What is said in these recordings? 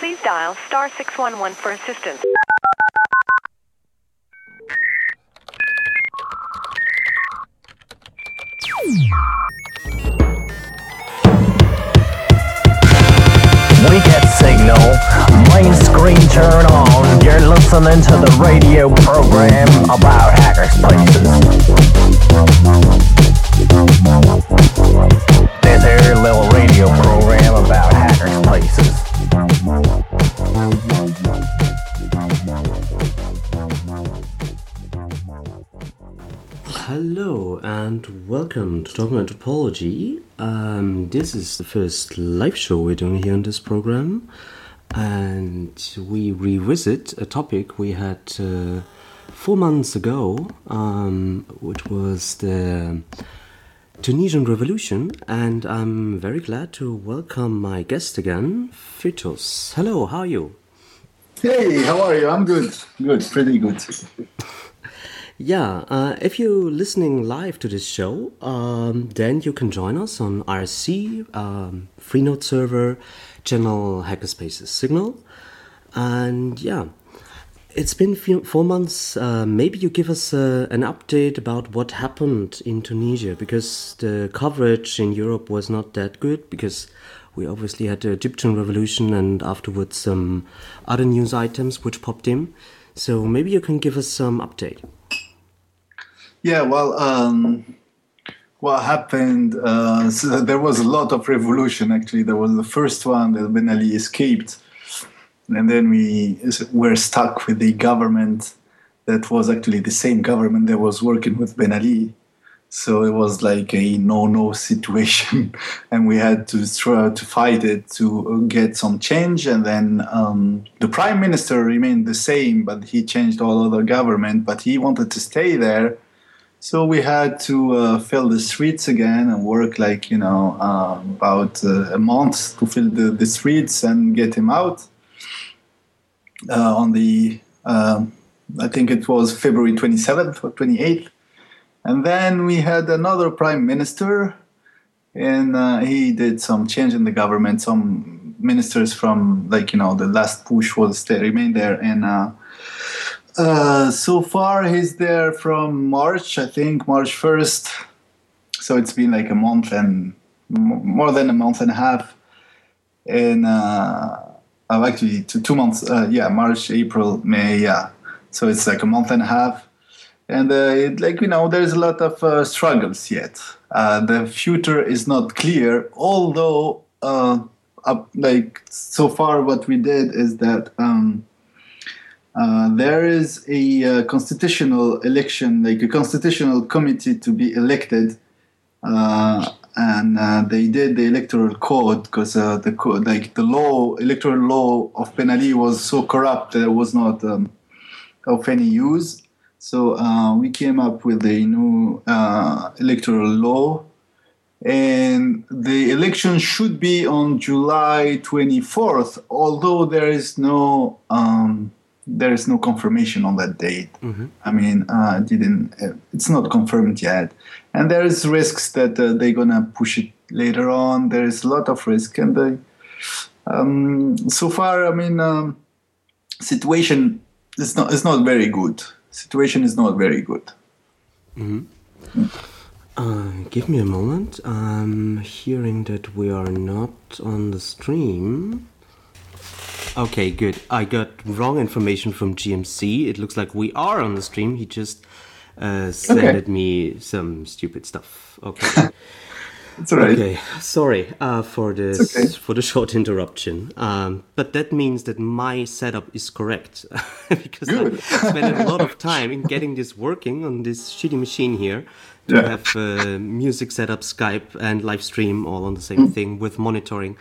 Please dial star 611 for assistance. We get signal, main screen turn on. You're listening to the radio program about hackerspaces. This here little radio program about hackerspaces. Hello and welcome to Talking About Topology. This is the first live show we're doing here on this program, and we revisit a topic we had 4 months ago, which was the Tunisian Revolution, and I'm very glad to welcome my guest again, Fytos. Hello, how are you? Hey, how are you? I'm good. Good, pretty good. Yeah, if you're listening live to this show, then you can join us on RSC, Freenode server, channel Hackerspaces Signal. And yeah, it's been 4 months. Maybe you give us an update about what happened in Tunisia, because the coverage in Europe was not that good, because we obviously had the Egyptian revolution and afterwards some other news items which popped in. So maybe you can give us some update. Yeah, well, what happened, so there was a lot of revolution, actually. There was the first one that Ben Ali escaped, and then we were stuck with the government that was actually the same government that was working with Ben Ali. So it was like a no-no situation, and we had to try to fight it to get some change. And then the prime minister remained the same, but he changed all other government, but he wanted to stay there. So we had to fill the streets again and work about a month to fill the streets and get him out. On the, I think it was February 27th or 28th. And then we had another prime minister, and he did some change in the government. Some ministers from, the last push remained there. And so far, he's there from March, I think, March 1st. So it's been like a month and more than a month and a half. And actually, 2 months, March, April, May, yeah. So it's like a month and a half. And there's a lot of struggles yet. The future is not clear, although, so far what we did is that there is a constitutional election, like a constitutional committee to be elected, and they did the electoral code because the electoral law of Ben Ali was so corrupt that it was not of any use. So we came up with a new electoral law, and the election should be on July 24th, although there is no confirmation on that date. Mm-hmm. I mean, it's not confirmed yet. And there is risks that they're going to push it later on. There is a lot of risk. And so far, situation is not very good. Situation is not very good. Mm-hmm. Give me a moment. I'm hearing that we are not on the stream. Okay, good. I got wrong information from GMC. It looks like we are on the stream. He just sent me some stupid stuff. Okay. It's all right. Okay, sorry for the short interruption. But that means that my setup is correct because I spent a lot of time in getting this working on this shitty machine here to have music setup, Skype, and live stream all on the same thing with monitoring.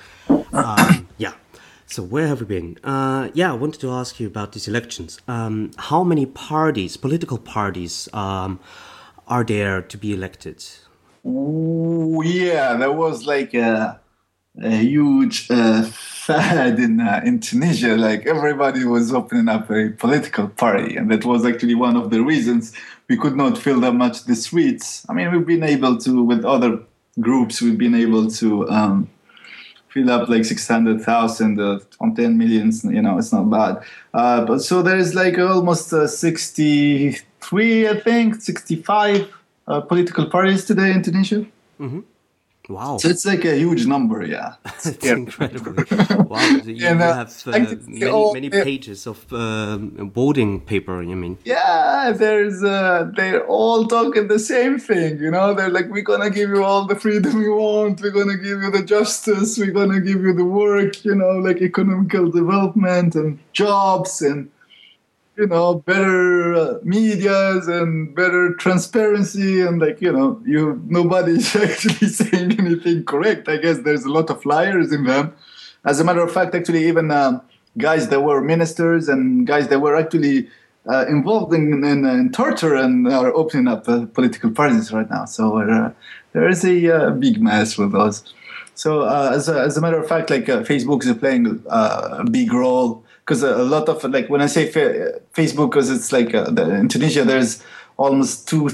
So where have we been? I wanted to ask you about these elections. How many political parties, are there to be elected? Ooh, yeah, there was like a huge fad in Tunisia. Like everybody was opening up a political party, and that was actually one of the reasons we could not fill that much the streets. I mean, we've been able to, with other groups, we've been able to fill up like 600,000 on 10 millions. It's not bad. But so there's like almost 63, I think, 65 political parties today in Tunisia. Mm-hmm. Wow. So it's like a huge number, yeah. It's incredible. Wow. So you have many pages of voting paper, you mean? Yeah, they're all talking the same thing, They're like, we're going to give you all the freedom you want. We're going to give you the justice. We're going to give you the work, like economical development and jobs and, better medias and better transparency. And like, nobody's actually saying anything correct. I guess there's a lot of liars in them. As a matter of fact, actually, even guys that were ministers and guys that were actually involved in torture and are opening up political parties right now. So there is a big mess with those. So as a matter of fact, like Facebook is playing a big role. Because a lot of, like, when I say Facebook, because it's like in Tunisia, there's almost 2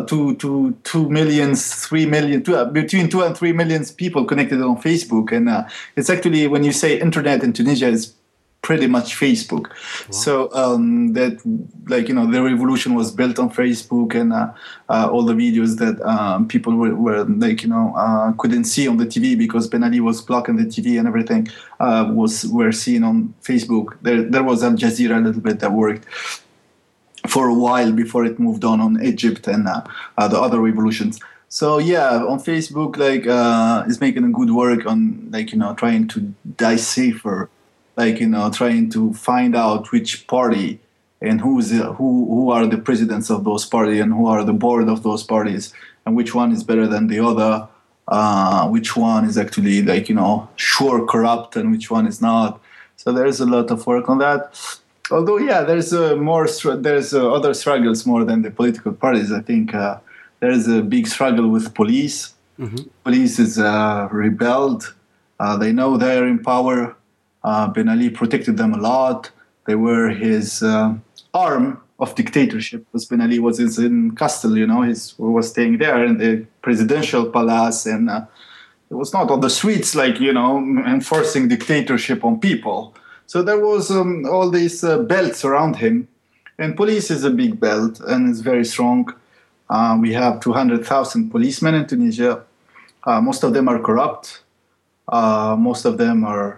million, 3 million, between 2 and 3 million people connected on Facebook. And it's actually, when you say internet in Tunisia, it's pretty much Facebook. Wow. So that, like, the revolution was built on Facebook, and all the videos that people were like, couldn't see on the TV because Ben Ali was blocking the TV and everything were seen on Facebook. There was Al Jazeera a little bit that worked for a while before it moved on Egypt and the other revolutions. So yeah, on Facebook, like, is making a good work on, like, trying to decipher, like, trying to find out which party and who are the presidents of those parties and who are the board of those parties, and which one is better than the other, which one is actually, like, sure corrupt and which one is not. So there's a lot of work on that. Although, yeah, there's other struggles more than the political parties. I think there's a big struggle with police. Mm-hmm. Police is rebelled. They know they're in power. Ben Ali protected them a lot. They were his arm of dictatorship, because Ben Ali was in Castle, he was staying there in the presidential palace, and it was not on the streets, like, enforcing dictatorship on people. So there was all these belts around him, and police is a big belt, and it's very strong. We have 200,000 policemen in Tunisia. Most of them are corrupt. Most of them are,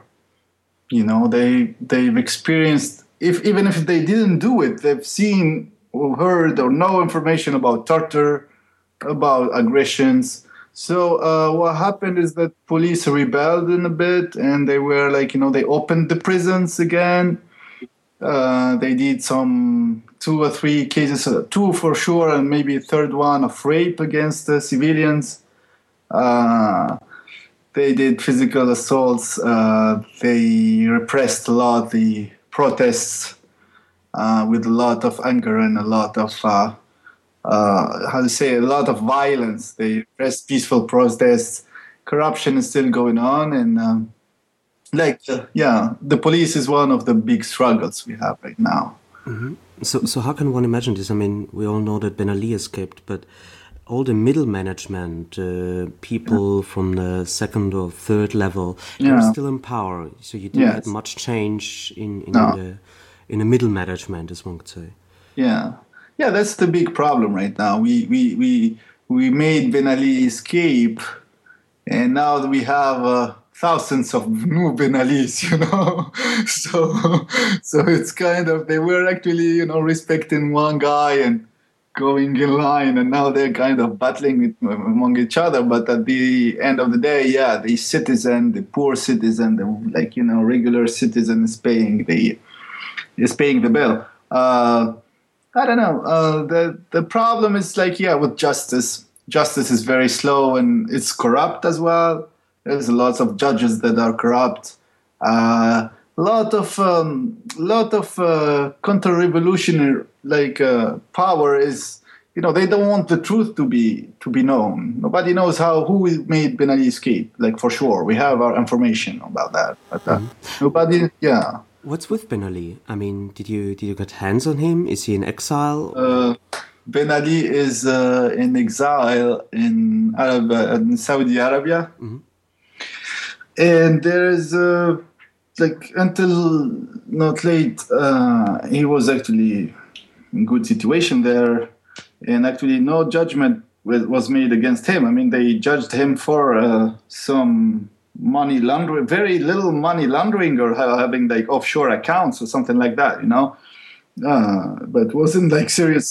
they've experienced, even if they didn't do it, they've seen or heard or know information about torture, about aggressions. So what happened is that police rebelled in a bit, and they were like, they opened the prisons again. They did some 2 or 3 cases, 2 for sure, and maybe a third one of rape against civilians. They did physical assaults. They repressed a lot the protests with a lot of anger and a lot of, a lot of violence. They repressed peaceful protests. Corruption is still going on. And the police is one of the big struggles we have right now. Mm-hmm. So how can one imagine this? I mean, we all know that Ben Ali escaped, but all the middle management, people from the second or third level, they're still in power. So you didn't have much change in the middle management, as one could say. Yeah, that's the big problem right now. We made Ben Ali escape, and now we have thousands of new Ben Alis, So it's kind of, they were actually, respecting one guy and going in line, and now they're kind of battling among each other. But at the end of the day, the citizen, the poor citizen, the regular citizen is paying the bill. I don't know. The problem is with justice. Justice is very slow, and it's corrupt as well. There's lots of judges that are corrupt. Lot of counter-revolutionary power is, they don't want the truth to be known. Nobody knows who made Ben Ali escape. For sure, we have our information about that, but nobody. Yeah. What's with Ben Ali? I mean, did you get hands on him? Is he in exile? Ben Ali is in exile in Saudi Arabia. Mm-hmm. And there's like until not late, he was actually in good situation there, and actually no judgment was made against him. I mean, they judged him for some money laundering, very little money laundering, or having like offshore accounts or something like that, you know. But it wasn't like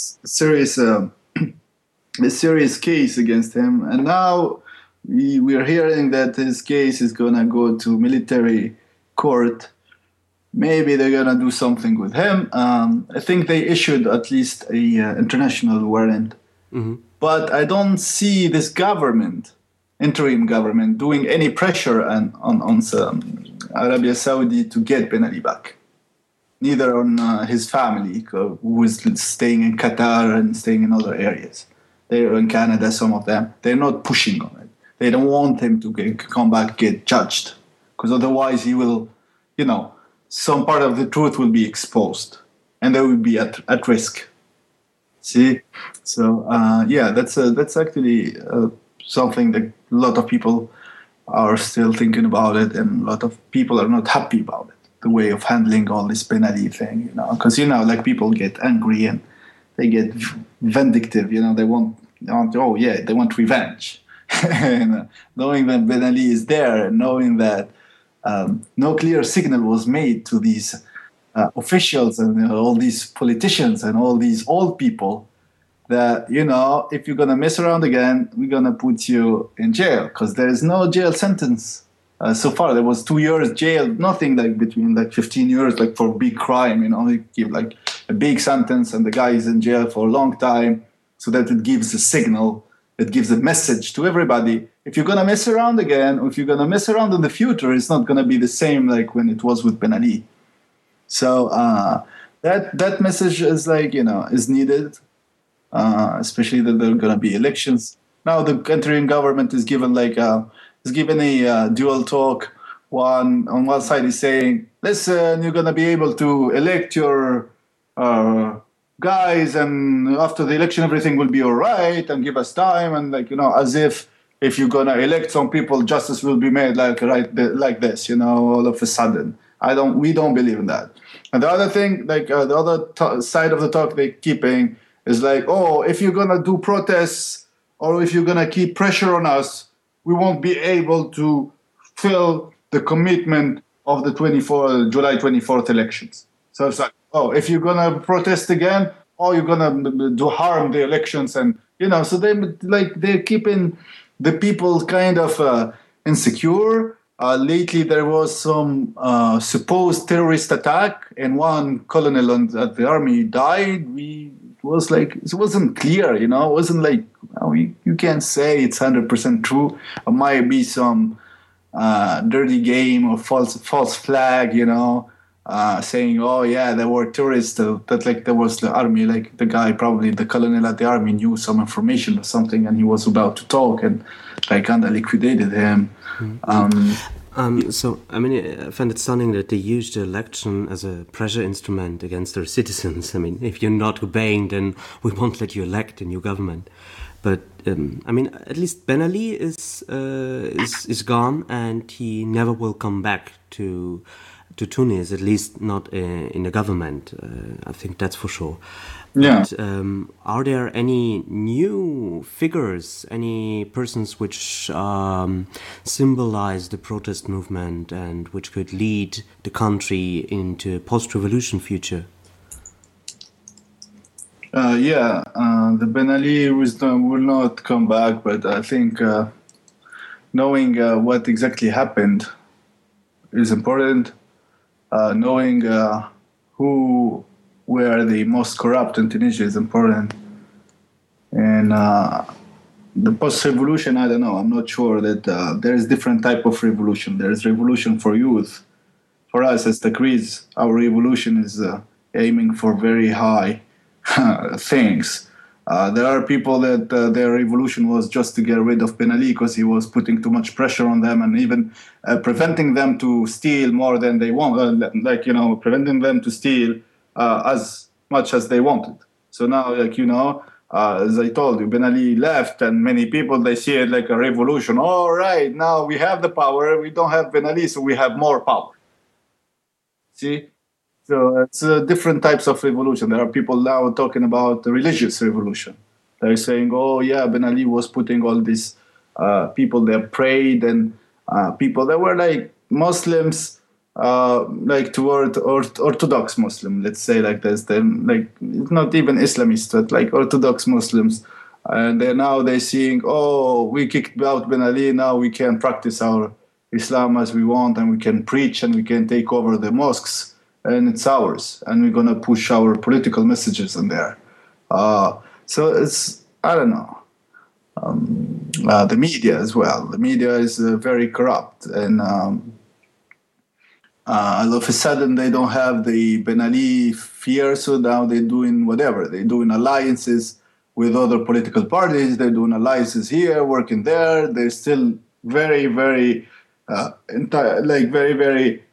a serious case against him. And now we're hearing that his case is gonna go to military court. Maybe they're gonna do something with him. I think they issued at least a international warrant, but I don't see this government, interim government, doing any pressure on Arabia Saudi to get Ben Ali back. Neither on his family, who is staying in Qatar and staying in other areas. They're in Canada, some of them. They're not pushing on it. They don't want him to come back, get judged, because otherwise he will, you know, some part of the truth will be exposed, and they will be at risk. See, so yeah, that's actually something that a lot of people are still thinking about it, and a lot of people are not happy about it. The way of handling all this Ben Ali thing, you know, because like people get angry and they get vindictive, you know, they want revenge. And, knowing that Ben Ali is there, and knowing that no clear signal was made to these officials and all these politicians and all these old people that, you know, if you're gonna mess around again, we're gonna put you in jail, because there is no jail sentence. So far, there was 2 years jail, nothing like between like 15 years, like for big crime, you know, they give like a big sentence and the guy is in jail for a long time, so that it gives a signal, it gives a message to everybody. If you're going to mess around again, or if you're going to mess around in the future, it's not going to be the same like when it was with Ben Ali. So that message is like, you know, is needed, especially that there are going to be elections. Now the interim government is given like is given a dual talk. One on one side is saying, "Listen, you're gonna be able to elect your guys, and after the election, everything will be all right, and give us time." And like, you know, as if you're gonna elect some people, justice will be made like like this, you know, all of a sudden. We don't believe in that. And the other thing, like the other side of the talk they're keeping is like, oh, if you're gonna do protests or if you're gonna keep pressure on us, we won't be able to fill the commitment of the July 24th elections. So it's like, oh, if you're going to protest again, or you're going to do harm the elections. And, you know, so they're keeping the people kind of insecure. Lately, there was some supposed terrorist attack, and one colonel at the army died. It wasn't clear, you know, it wasn't like, you can't say it's 100% true. It might be some dirty game or false flag, you know, saying, oh yeah, there were terrorists, that like there was the army, like the guy, probably the colonel at the army knew some information or something, and he was about to talk, and they kind of liquidated him. So, I mean, I find it stunning that they used the election as a pressure instrument against their citizens. I mean, if you're not obeying, then we won't let you elect a new government. But, I mean, at least Ben Ali is gone, and he never will come back to Tunis, at least not in the government. I think that's for sure. Yeah. But, are there any new figures, any persons which symbolize the protest movement and which could lead the country into a post-revolution future? The Ben Ali wisdom will not come back, but I think knowing what exactly happened is important. Knowing who were the most corrupt in Tunisia is important. And the post-revolution, I don't know. I'm not sure that there is different type of revolution. There is revolution for youth. For us as Takriz, our revolution is aiming for very high things. There are people that their revolution was just to get rid of Ben Ali because he was putting too much pressure on them, and even preventing them to steal more than they want, preventing them to steal as much as they wanted. So now, as I told you, Ben Ali left, and many people, they see it like a revolution. All right, now we have the power. We don't have Ben Ali, so we have more power. See? So it's different types of revolution. There are people now talking about the religious revolution. They're saying, oh, yeah, Ben Ali was putting all these people that prayed, and people that were like Muslims, like toward Orthodox Muslim, let's say like this. Then like not even Islamists, but like Orthodox Muslims. And they're seeing, oh, we kicked out Ben Ali, now we can practice our Islam as we want, and we can preach, and we can take over the mosques, and it's ours, and we're going to push our political messages in there. So it's, I don't know, the media as well. The media is very corrupt, and all of a sudden they don't have the Ben Ali fear, so now they're doing whatever. They're doing alliances with other political parties. They're doing alliances here, working there. They're still very, very, very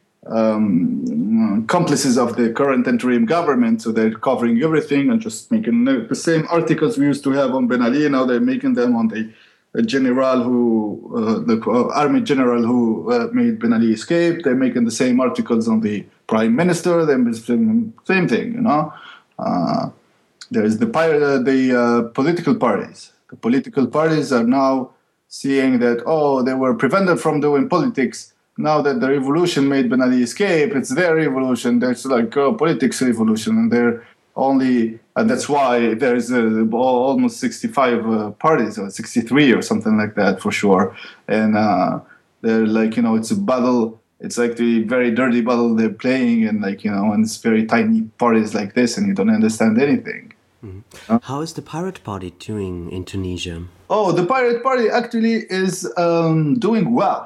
complices of the current interim government, so they're covering everything and just making the same articles we used to have on Ben Ali. Now they're making them on the general who, the army general who made Ben Ali escape. They're making the same articles on the prime minister. They're same thing, you know. There's the political parties. The political parties are now seeing that, oh, they were prevented from doing politics. Now that the revolution made Ben Ali escape, it's their revolution. There's like politics revolution, and they're only, and that's why there's almost 65 parties, or 63 or something like that for sure. And they're like, you know, it's a battle. It's like the very dirty battle they're playing, and like, you know, and it's very tiny parties like this, and you don't understand anything. Mm-hmm. How is the Pirate Party doing in Tunisia? Oh, the Pirate Party actually is doing well.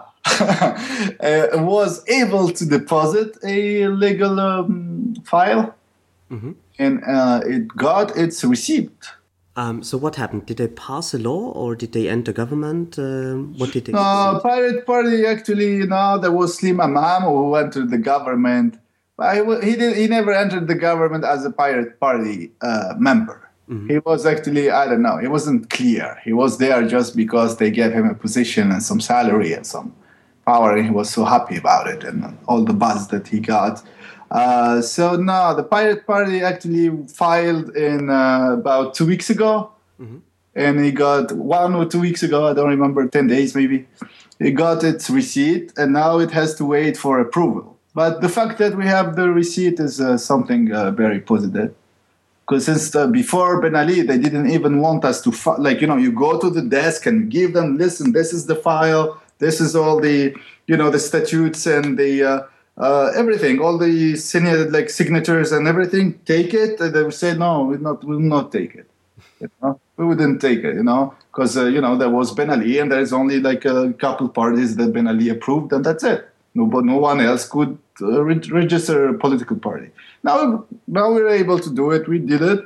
Was able to deposit a legal file, mm-hmm. and it got its receipt. So what happened? Did they pass a law, or did they enter government? What did they? No, Pirate Party actually. No, there was Slim Amam who entered the government. But he never entered the government as a Pirate Party member. Mm-hmm. He was actually, I don't know, it wasn't clear. He was there just because they gave him a position and some salary and some power, and he was so happy about it and all the buzz that he got. So no, the Pirate Party actually filed in about 2 weeks ago, mm-hmm. and he got 1 or 2 weeks ago, I don't remember, 10 days maybe. He got its receipt, and now it has to wait for approval. But the fact that we have the receipt is something very positive. Because since before Ben Ali, they didn't even want us to, like, you know, you go to the desk and give them, listen, this is the file, this is all the, you know, the statutes and the everything, all the signatures and everything, take it. And they would say, no, we will not take it. You know? We wouldn't take it, you know, because, you know, there was Ben Ali, and there's only like a couple parties that Ben Ali approved, and that's it. No one else could register a political party. Now we're able to do it. We did it.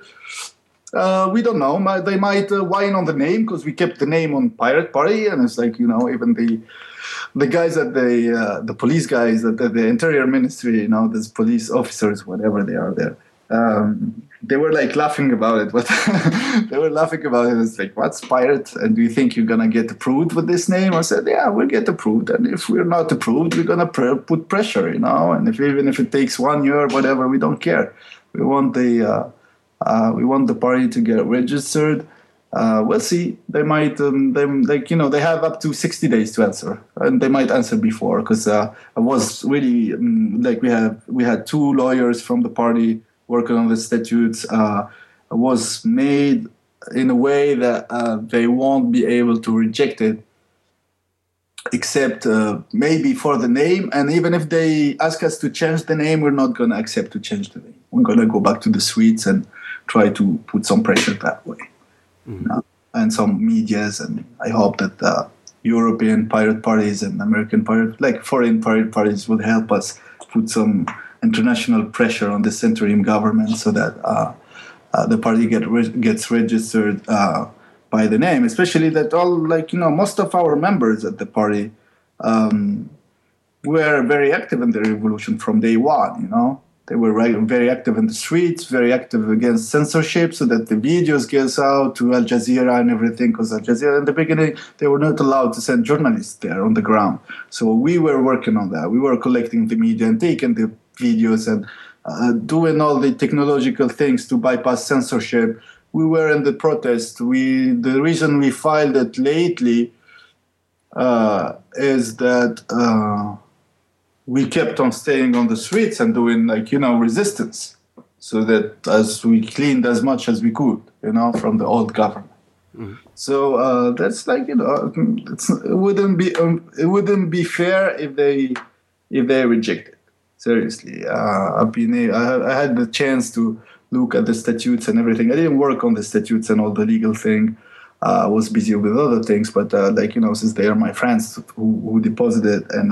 We don't know. They might whine on the name, because we kept the name on Pirate Party, and it's like, you know, even the guys at the police guys at the Interior Ministry, you know, these police officers, whatever they are there, they were like laughing about it. But they were laughing about it. It's like, what's Pirate? And do you think you're gonna get approved with this name? I said, yeah, we'll get approved. And if we're not approved, we're gonna put pressure, you know. And even if it takes 1 year, whatever, we don't care. We want the party to get registered. We'll see. They might, they have up to 60 days to answer, and they might answer before, because I was really we had 2 lawyers from the party working on the statutes. Was made in a way that they won't be able to reject it, except maybe for the name. And even if they ask us to change the name, we're not going to accept to change the name. We're going to go back to the Swedes and try to put some pressure that way. Mm-hmm. And some medias, and I hope that European pirate parties and American foreign pirate parties will help us put some international pressure on this interim government, so that the party gets registered by the name. Especially that most of our members at the party were very active in the revolution from day one. You know, They were very active in the streets, very active against censorship, so that the videos gets out to Al Jazeera and everything. Because Al Jazeera, in the beginning, they were not allowed to send journalists there on the ground. So we were working on that. We were collecting the media and taking the videos and doing all the technological things to bypass censorship. We were in the protest. The reason we filed it lately is that we kept on staying on the streets and doing resistance, so that as we cleaned as much as we could, from the old government. So that's it wouldn't be fair if they reject it. Seriously, I had the chance to look at the statutes and everything. I didn't work on the statutes and all the legal thing. I was busy with other things, but since they are my friends who deposited, and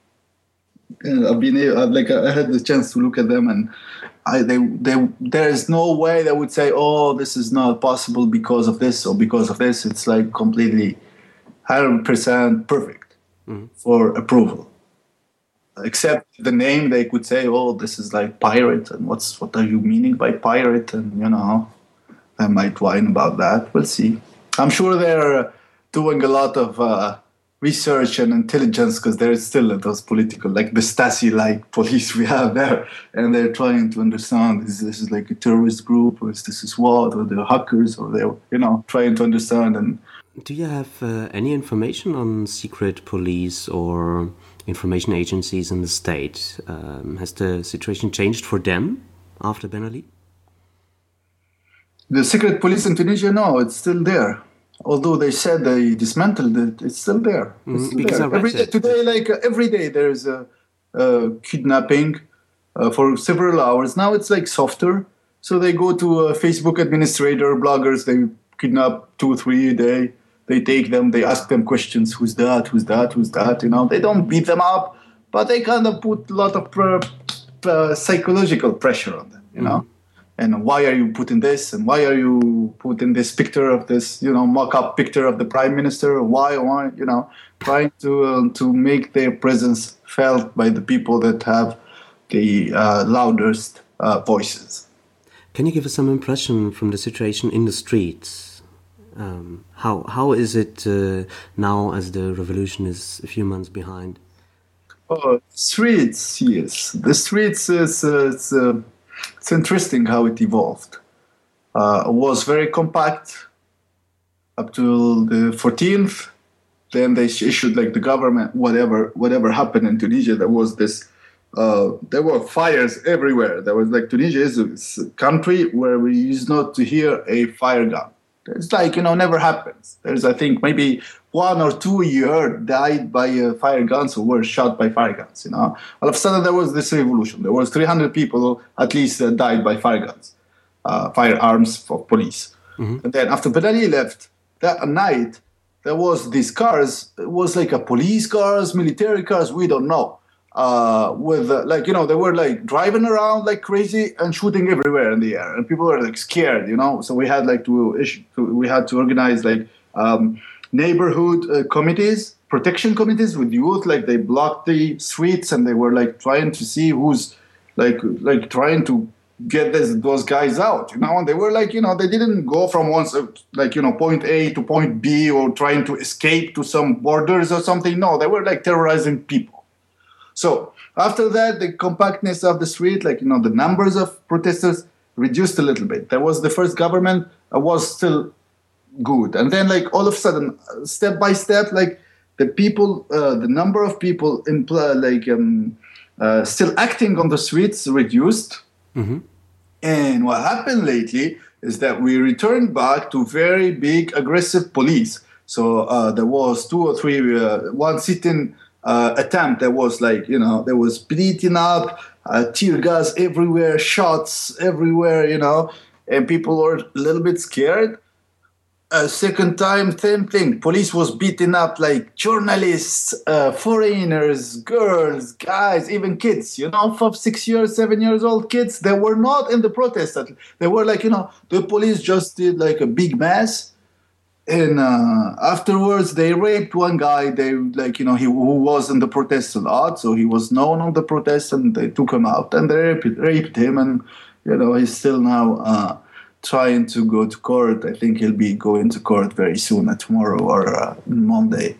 I had the chance to look at them, and there is no way they would say, oh, this is not possible because of this or because of this. It's like completely 100% perfect for approval. Except the name, they could say, oh, this is like pirate, and what are you meaning by pirate? And they might whine about that. We'll see. I'm sure they're doing a lot of research and intelligence, because there is still those political, like the Stasi-like police we have there, and they're trying to understand, this is like a terrorist group, or this is what, or they're hackers, or they're trying to understand. And do you have any information on secret police or information agencies in the state? Has the situation changed for them after Ben Ali? The secret police in Tunisia, no, it's still there. Although they said they dismantled it, it's still there. Because every day there's a kidnapping for several hours. Now it's like softer. So they go to a Facebook administrator, bloggers, they kidnap 2 or 3 a day. They take them, they ask them questions. Who's that? Who's that? Who's that? They don't beat them up, but they kind of put a lot of psychological pressure on them, And why are you putting this? And why are you putting this picture of this, mock-up picture of the prime minister? Why, trying to make their presence felt by the people that have the loudest voices. Can you give us some impression from the situation in the streets? How is it now, as the revolution is a few months behind? Streets, yes. The streets it's interesting how it evolved. It was very compact up till the 14th. Then they issued the government, whatever happened in Tunisia. There was this. There were fires everywhere. There was Tunisia is a country where we used not to hear a fire gun. It's never happens. There's, I think, maybe 1 or 2 a year died by fire guns or were shot by fire guns. All of a sudden there was this revolution. There was 300 people at least died by fire guns, firearms for police. And then after Ben Ali left, that night there was these cars. It was like a police cars, military cars. We don't know. They were driving around like crazy and shooting everywhere in the air, and people were scared, So we had to organize neighborhood committees, protection committees with youth. They blocked the streets, and they were trying to see who's trying to get those guys out, And they were they didn't go from point A to point B or trying to escape to some borders or something. No, they were terrorizing people. So after that, the compactness of the street, the numbers of protesters reduced a little bit. There was the first government was still good. And then all of a sudden, step by step, the people, the number of people still acting on the streets reduced. And what happened lately is that we returned back to very big aggressive police. So there was 2 or 3, one sitting attempt that was there was beating up, tear gas everywhere, shots everywhere, and people were a little bit scared. Second time, same thing. Police was beating up journalists, foreigners, girls, guys, even kids, 5, 6 years, 7 years old kids. They were not in the protest. They were the police just did a big mess. And afterwards, they raped one guy. They who was in the protest a lot, so he was known on the protest, and they took him out and they raped him. And he's still now trying to go to court. I think he'll be going to court very soon, tomorrow or Monday.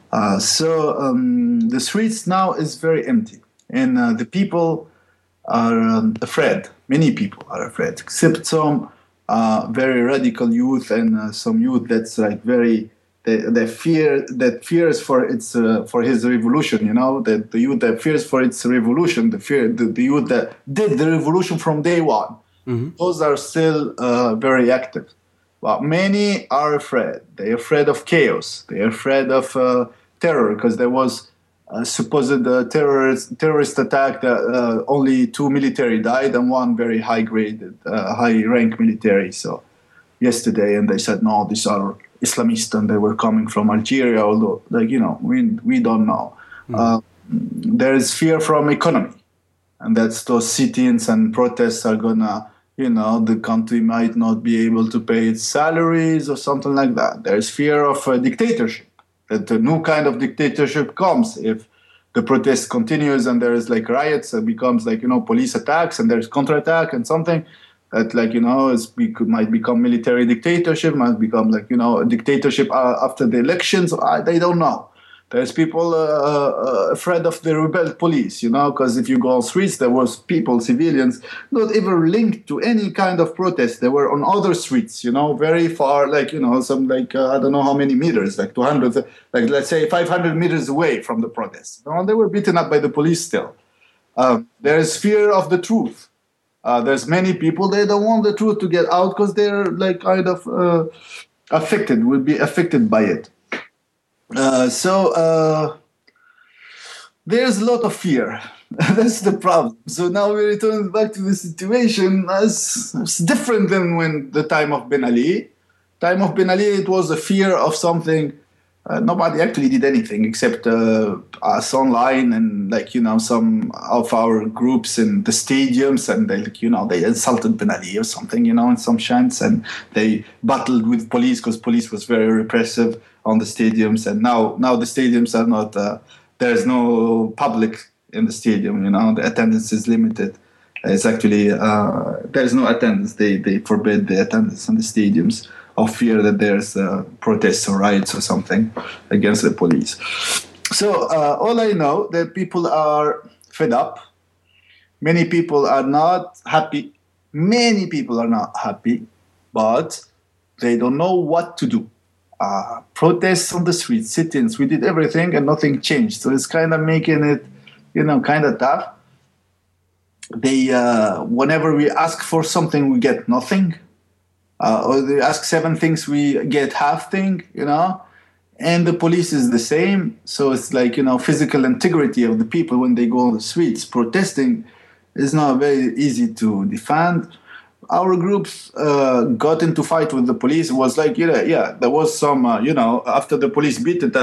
So the streets now is very empty, and the people are afraid. Many people are afraid, except some very radical youth and some youth that's like very they fears for its for his revolution. That the youth that fears for its revolution, the youth that did the revolution from day one. Mm-hmm. Those are still very active. But many are afraid. They're afraid of chaos. They're afraid of terror, because there was a supposed terrorist attack that only 2 military died and one very high-rank military. So yesterday, and they said, no, these are Islamists and they were coming from Algeria, although, we don't know. Mm. There is fear from economy, and that's those sit-ins and protests are gonna, the country might not be able to pay its salaries or something like that. There's fear of dictatorship, that a new kind of dictatorship comes if the protest continues and there's riots, it becomes police attacks and there's counterattack and something that might become military dictatorship, might become a dictatorship after the elections. They don't know. There's people afraid of the rebel police, because if you go on streets, there was people, civilians, not even linked to any kind of protest. They were on other streets, very far, I don't know how many meters, 200, let's say 500 meters away from the protest. They were beaten up by the police still. There's fear of the truth. There's many people, they don't want the truth to get out because they're affected, will be affected by it. So there's a lot of fear. That's the problem. So now we return back to the situation. It's different than when the time of Ben Ali. Time of Ben Ali, it was a fear of something. Nobody actually did anything except us online and some of our groups in the stadiums, and they insulted Ben Ali or something, in some chants, and they battled with police because police was very repressive on the stadiums. And now the stadiums are not. There's no public in the stadium. The attendance is limited. It's actually there's no attendance. They forbid the attendance in the stadiums, of fear that there's protests or riots or something against the police. So all I know that people are fed up. Many people are not happy. But they don't know what to do. Protests on the streets, sit-ins, we did everything and nothing changed. So it's kind of making it, kind of tough. Whenever we ask for something, we get nothing. Or they ask 7 things, we get half thing, and the police is the same. So it's physical integrity of the people when they go on the streets protesting is not very easy to defend. Our groups got into fight with the police. It was there was some, after the police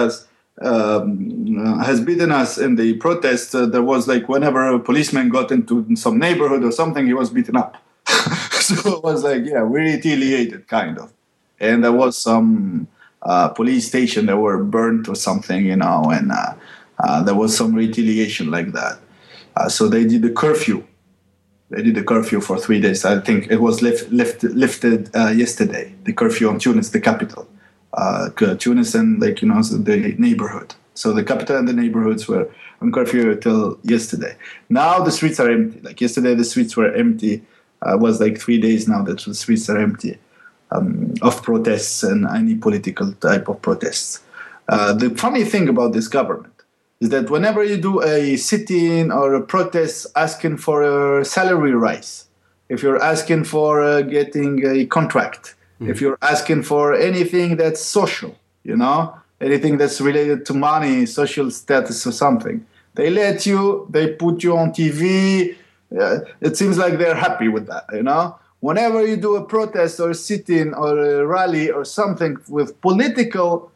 has beaten us in the protest, there was whenever a policeman got into some neighborhood or something, he was beaten up. So it was we retaliated, kind of. And there was some police station that were burnt or something, and there was some retaliation like that. So they did a curfew. They did a curfew for 3 days. I think it was lifted yesterday, the curfew on Tunis, the capital. Tunis and, the neighborhood. So the capital and the neighborhoods were on curfew till yesterday. Now the streets are empty. Yesterday the streets were empty. It was 3 days now that the streets are empty of protests and any political type of protests. The funny thing about this government is that whenever you do a sit-in or a protest asking for a salary rise, if you're asking for getting a contract, if you're asking for anything that's social, anything that's related to money, social status or something, they put you on TV. It seems like they're happy with that, Whenever you do a protest or a sit-in or a rally or something with political,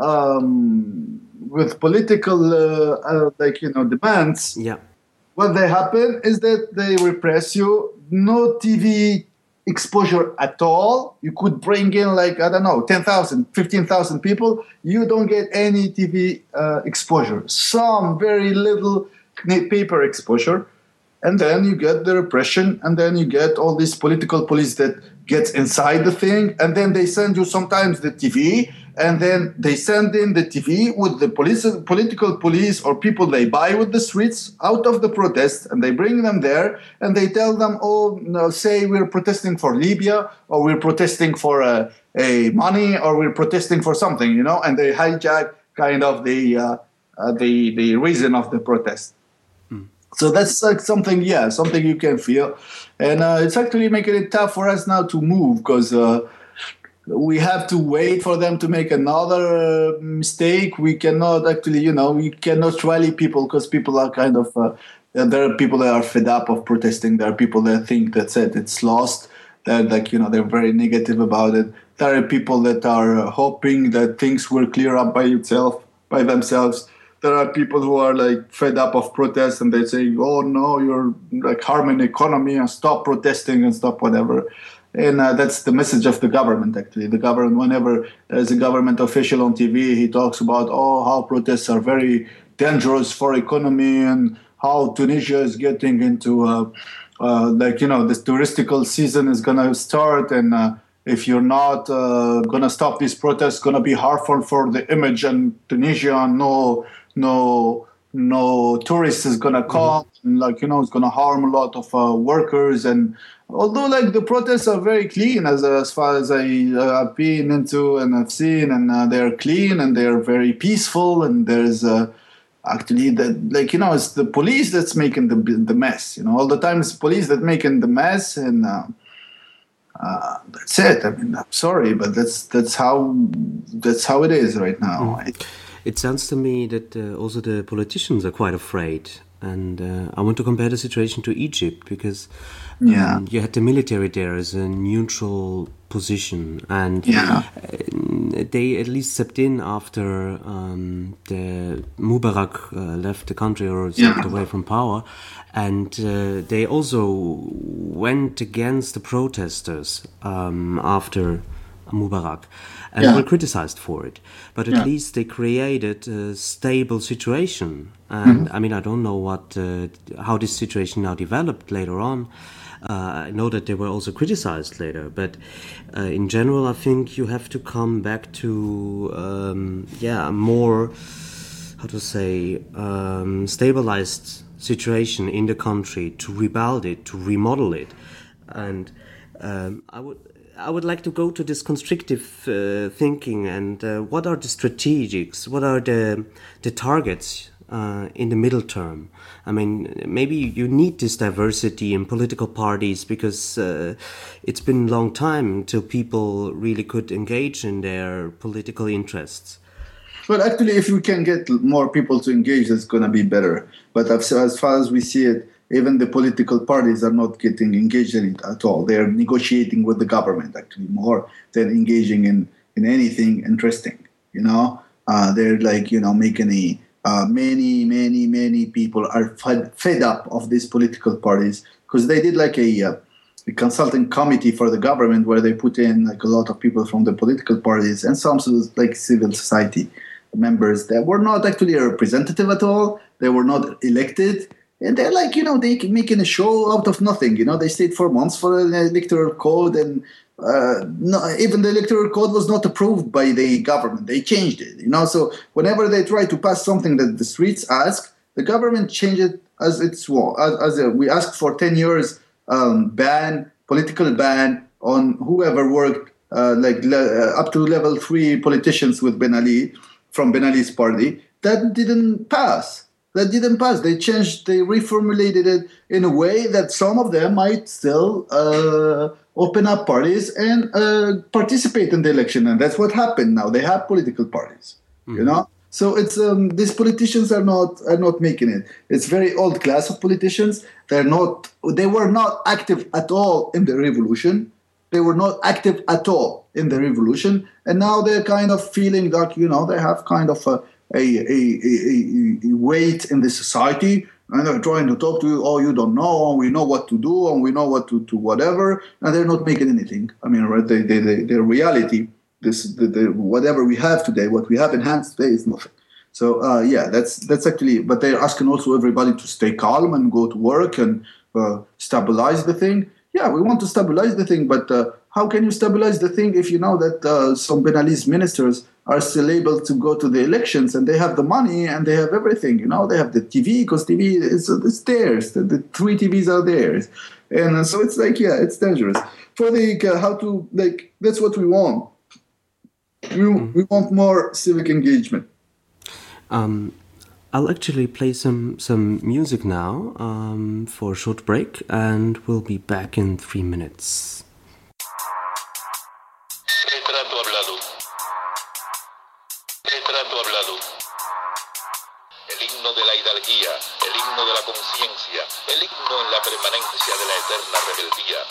demands, what they happen is that they repress you. No TV exposure at all. You could bring in 10,000, 15,000 people. You don't get any TV exposure. Some very little paper exposure. And then you get the repression, and then you get all these political police that gets inside the thing, and then they send you sometimes the TV, and then they send in the TV with the political police or people they buy with the streets out of the protest, and they bring them there, and they tell them, say we're protesting for Libya, or we're protesting for a money, or we're protesting for something, and they hijack kind of the reason of the protest. So that's like something you can feel. And it's actually making it tough for us now to move, because we have to wait for them to make another mistake. We cannot actually, we cannot rally people, because people are kind of, there are people that are fed up of protesting. There are people that think that's it, it's lost. They're they're very negative about it. There are people that are hoping that things will clear up by themselves. There are people who are fed up of protests, and they say, "Oh no, you're harming the economy, and stop protesting and stop whatever." And that's the message of the government. Actually, the government, whenever there's a government official on TV, he talks about how protests are very dangerous for economy, and how Tunisia is getting into this touristical season is gonna start, and if you're not gonna stop these protests, it's gonna be harmful for the image in Tunisia. No tourist is gonna come, and it's gonna harm a lot of workers. And although the protests are very clean, as far as I have been into and I've seen, and they're clean and they're very peaceful, and there's actually it's the police that's making the mess. All the time it's police that making the mess, and that's it. I mean, I'm sorry, but that's how it is right now. It sounds to me that also the politicians are quite afraid. And I want to compare the situation to Egypt, because you had the military there as a neutral position, and they at least stepped in after the Mubarak left the country or stepped away from power, and they also went against the protesters after Mubarak, and were criticized for it. But at least they created a stable situation. And I mean, I don't know how this situation now developed later on. I know that they were also criticized later. But in general, I think you have to come back to a more, stabilized situation in the country, to rebuild it, to remodel it. And I would like to go to this constructive thinking, and what are the strategics? What are the targets in the middle term? I mean, maybe you need this diversity in political parties, because it's been a long time till people really could engage in their political interests. Well, actually, if we can get more people to engage, it's going to be better. But as far as we see it, even the political parties are not getting engaged in it at all. They are negotiating with the government, actually, more than engaging in anything interesting. They're making many people are fed up of these political parties, because they did a consulting committee for the government, where they put in a lot of people from the political parties and some civil society members that were not actually representative at all. They were not elected. And they're they making a show out of nothing. They stayed for months for an electoral code, and even the electoral code was not approved by the government. They changed it. So whenever they try to pass something that the streets ask, the government changed it as it's we asked for 10 years political ban on whoever worked up to level 3 politicians with Ben Ali from Ben Ali's party. That didn't pass. They changed, they reformulated it in a way that some of them might still open up parties and participate in the election. And that's what happened now. They have political parties, So it's these politicians are not making it. It's very old class of politicians. They were not active at all in the revolution. And now they're kind of feeling that, they have kind of a weight in the society, And they're trying to talk to you, oh, you don't know, and we know what to do, and we know what to whatever, and they're not making anything. I mean, right? Their reality, whatever we have today, what we have in hands today is nothing. So that's actually. But they're asking also everybody to stay calm and go to work and stabilize the thing. Yeah, we want to stabilize the thing, but how can you stabilize the thing if you know that some Benalese ministers are still able to go to the elections and they have the money and they have everything? You know, they have the TV because TV is theirs. The 3 TVs are theirs, and so it's like, yeah, it's dangerous. For the how to that's what we want. We want more civic engagement. I'll actually play some music now for a short break, and we'll be back in 3 minutes. Retrato hablado. Retrato hablado. El himno de la hidalguía, el himno de la conciencia, el himno en la permanencia de la eterna rebeldía.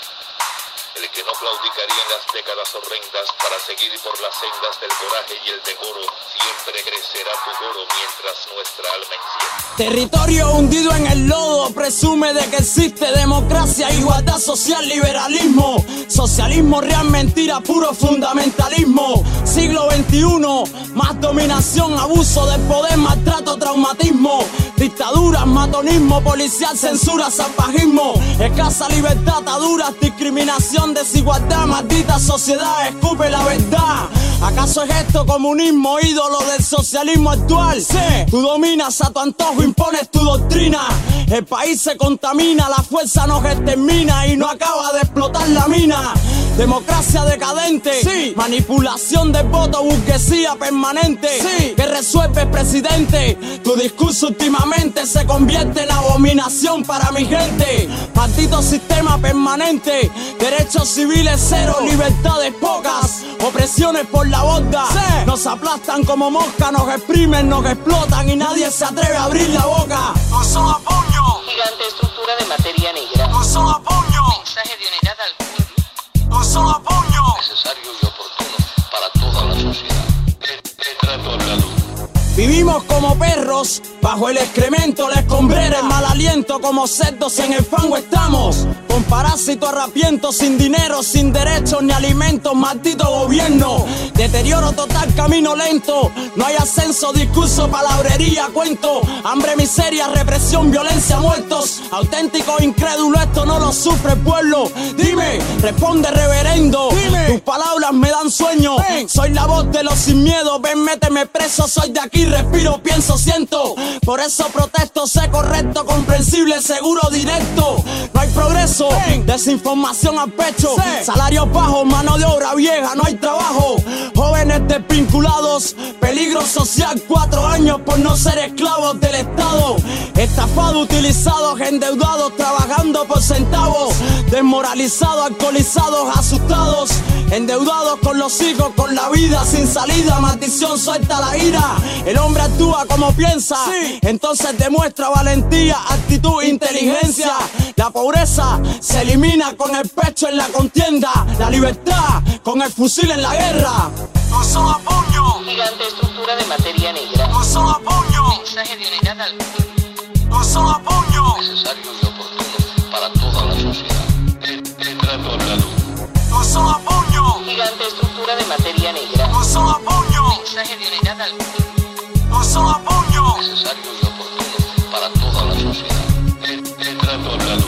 El que no claudicaría en las décadas horrendas para seguir por las sendas del coraje y el decoro, siempre crecerá tu coro mientras nuestra alma enciende. Territorio hundido en el lodo, presume de que existe democracia, igualdad social, liberalismo. Socialismo real, mentira, puro fundamentalismo. Siglo XXI, más dominación, abuso de poder, maltrato, traumatismo. Dictaduras, matonismo, policial, censura, salvajismo. Escasa libertad, ataduras, discriminación, desigualdad, maldita sociedad, escupe la verdad. ¿Acaso es esto comunismo, ídolo del socialismo actual? Sí, tú dominas a tu antojo, impones tu doctrina. El país se contamina, la fuerza nos extermina y no acaba de explotar la mina. Democracia decadente, sí. Manipulación del voto, burguesía permanente, sí. ¿Qué resuelve, presidente? Tu discurso últimamente se convierte en abominación para mi gente. Maldito sistema permanente, derechos civiles cero, libertades pocas, opresiones por la borda, sí. Nos aplastan como mosca, nos exprimen, nos explotan y nadie se atreve a abrir la boca. Un solo puño, gigante estructura de materia negra. un solo puño, Mensaje de unidad al pueblo. un solo puño. Necesario y oportuno para toda la sociedad. Retrato hablado. Vivimos como perros, bajo el excremento, la escombrera, el mal aliento, como cerdos en el fango estamos. Con parásito arrapiento, sin dinero, sin derechos ni alimentos, maldito gobierno. Deterioro total, camino lento, no hay ascenso, discurso, palabrería, cuento. Hambre, miseria, represión, violencia, muertos. Auténtico, incrédulo, esto no lo sufre el pueblo. Dime, responde reverendo, dime. Tus palabras me dan sueño, ven. Soy la voz de los sin miedo, ven, méteme preso, soy de aquí. Respiro, pienso, siento, por eso protesto, sé correcto, comprensible, seguro, directo. No hay progreso, desinformación al pecho, salarios bajos, mano de obra vieja, no hay trabajo. Jóvenes desvinculados, peligro social, 4 años por no ser esclavos del Estado. Estafados, utilizados, endeudados, trabajando por centavos. Desmoralizados, alcoholizados, asustados, endeudados con los hijos, con la vida sin salida. Maldición, suelta la ira. El hombre actúa como piensa, sí. Entonces demuestra valentía, actitud, inteligencia. La pobreza se elimina con el pecho en la contienda. La libertad con el fusil en la guerra. Un solo puño, Gigante estructura de materia negra. un solo puño, Mensaje de unidad al pueblo. un solo puño, Necesario y oportuno para toda la sociedad. Retrato hablado. un solo puño, Gigante estructura de materia negra. un solo puño, Mensaje de unidad al pueblo. un solo puño. Necesario y oportuno para toda la sociedad. Retrato hablado.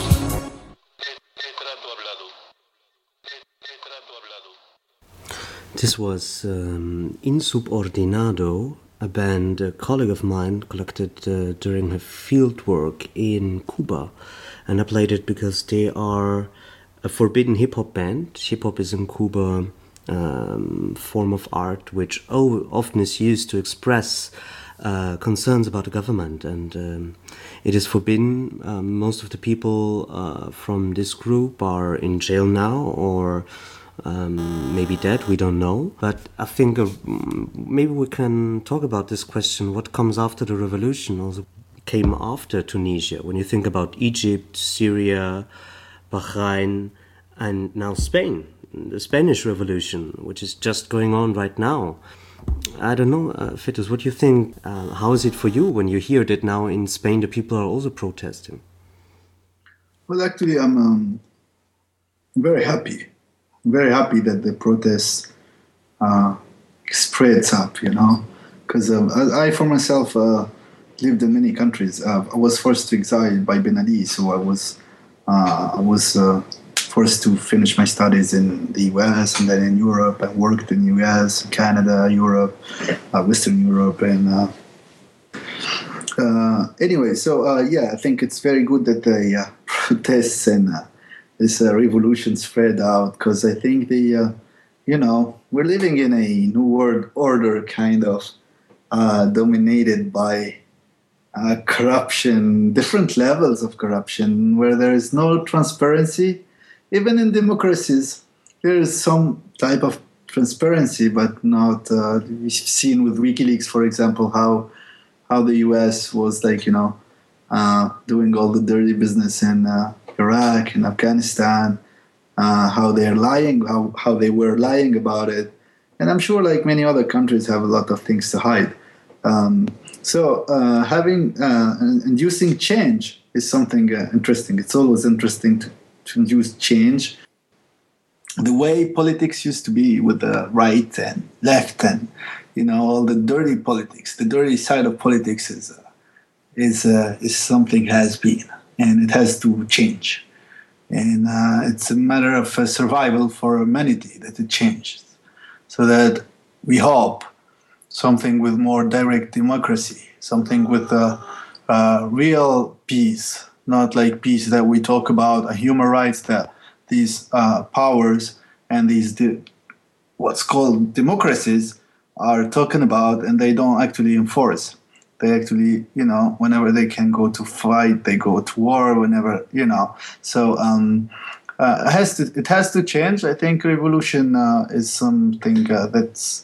Retrato hablado. Retrato hablado. This was Insubordinado, a band a colleague of mine collected during her field work in Cuba. And I played it because they are a forbidden hip-hop band. Hip-hop is in Cuba form of art which often is used to express concerns about the government, and it is forbidden. Most of the people from this group are in jail now, or maybe dead, we don't know. But I think maybe we can talk about this question: what comes after the revolution also came after Tunisia? When you think about Egypt, Syria, Bahrain, and now Spain, the Spanish Revolution, which is just going on right now. I don't know, Fetus, what do you think? How is it for you when you hear that now in Spain the people are also protesting? Well, actually, I'm very happy. Very happy that the protests spreads up, because I for myself lived in many countries. I was forced to exile by Ben Ali, so I was forced to finish my studies in the US and then in Europe. I worked in the US, Canada, Europe, Western Europe, and anyway. So I think it's very good that the protests and this revolution spread out, because I think we're living in a new world order, kind of dominated by corruption, different levels of corruption, where there is no transparency. Even in democracies, there is some type of transparency, but not. We've seen with WikiLeaks, for example, how the U.S. was doing all the dirty business in Iraq and Afghanistan, how they're lying, how they were lying about it, and I'm sure like many other countries have a lot of things to hide. So inducing change is something interesting. It's always interesting to induce change. The way politics used to be with the right and left and all the dirty politics, the dirty side of politics is something has been, and it has to change. And it's a matter of survival for humanity that it changes, so that we hope something with more direct democracy, something with real peace, not like peace that we talk about, human rights that these powers and these what's called democracies are talking about, and they don't actually enforce. They actually, whenever they can go to fight, they go to war. Whenever, So it has to change. I think revolution is something that's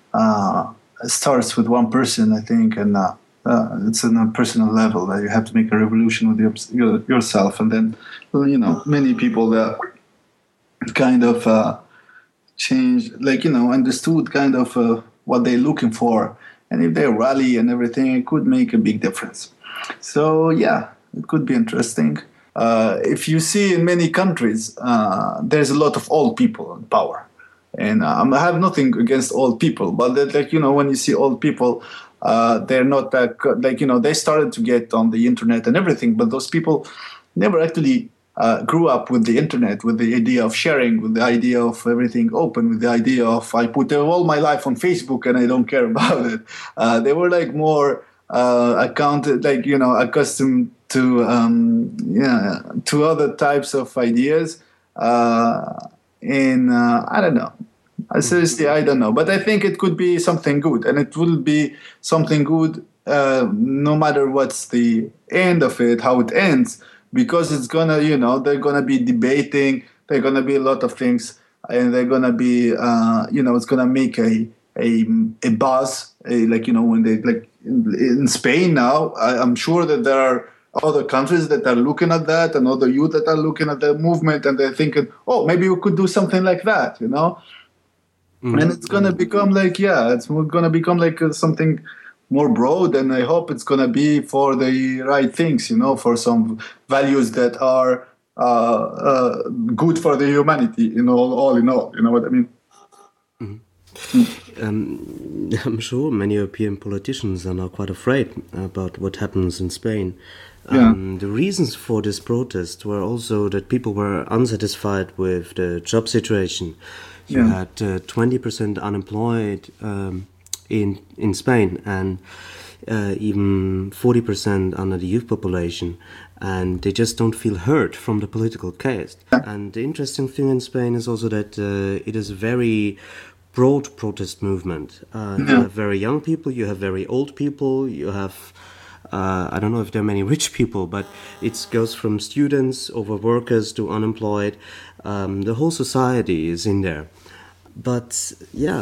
starts with one person. I think, and it's on a personal level that you have to make a revolution with yourself, and then, many people that kind of change, understood kind of what they're looking for. And if they rally and everything, it could make a big difference. So, it could be interesting. If you see in many countries, there's a lot of old people in power. And I have nothing against old people, but when you see old people, they're not that, they started to get on the internet and everything, but those people never actually grew up with the internet, with the idea of sharing, with the idea of everything open, with the idea of I put all my life on Facebook and I don't care about it. They were more accustomed to other types of ideas. And I don't know. Seriously, I don't know. But I think it could be something good, and it will be something good no matter what's the end of it, how it ends. Because it's gonna, they're gonna be debating. There are gonna be a lot of things, and they're gonna be, it's gonna make a buzz. When they in Spain now, I'm sure that there are other countries that are looking at that, and other youth that are looking at the movement, and they're thinking, oh, maybe we could do something like that, Mm-hmm. And it's gonna become it's gonna become something more broad, and I hope it's going to be for the right things, for some values that are good for the humanity, all in all, you know what I mean? Mm-hmm. I'm sure many European politicians are now quite afraid about what happens in Spain. The reasons for this protest were also that people were unsatisfied with the job situation. You had 20% unemployed in Spain, and even 40% under the youth population, and they just don't feel heard from the political case. And the interesting thing in Spain is also that it is a very broad protest movement. You have very young people, you have very old people, you have I don't know if there are many rich people, but it goes from students over workers to unemployed. The whole society is in there. But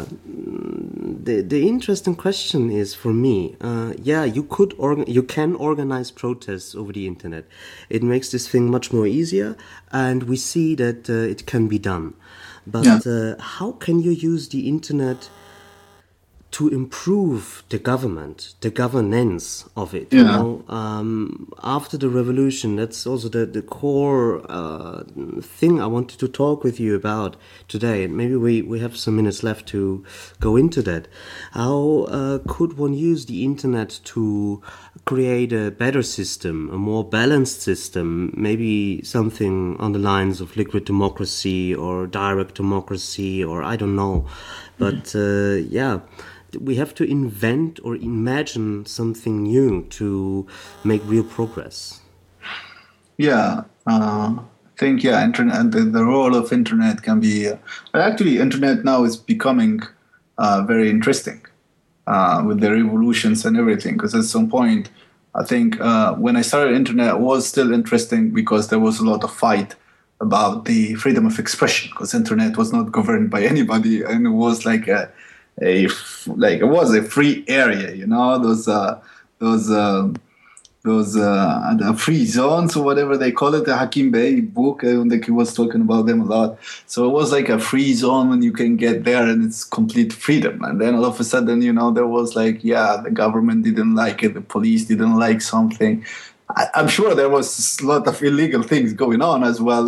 the interesting question is for me, you can organize protests over the internet. It makes this thing much more easier, and we see that it can be done. But how can you use the internet to improve the government, the governance of it. After the revolution, that's also the core thing I wanted to talk with you about today. And maybe we have some minutes left to go into that. How could one use the internet to create a better system, a more balanced system, maybe something on the lines of liquid democracy or direct democracy, or I don't know. But we have to invent or imagine something new to make real progress. I think internet. The role of internet can be actually internet now is becoming very interesting with the revolutions and everything. Because at some point, I think when I started internet, it was still interesting because there was a lot of fight about the freedom of expression. Because internet was not governed by anybody, and it was like it was a free area, those free zones or whatever they call it. The Hakim Bey book, he was talking about them a lot. So it was like a free zone when you can get there and it's complete freedom. And then all of a sudden, there was the government didn't like it, the police didn't like something. I'm sure there was a lot of illegal things going on as well.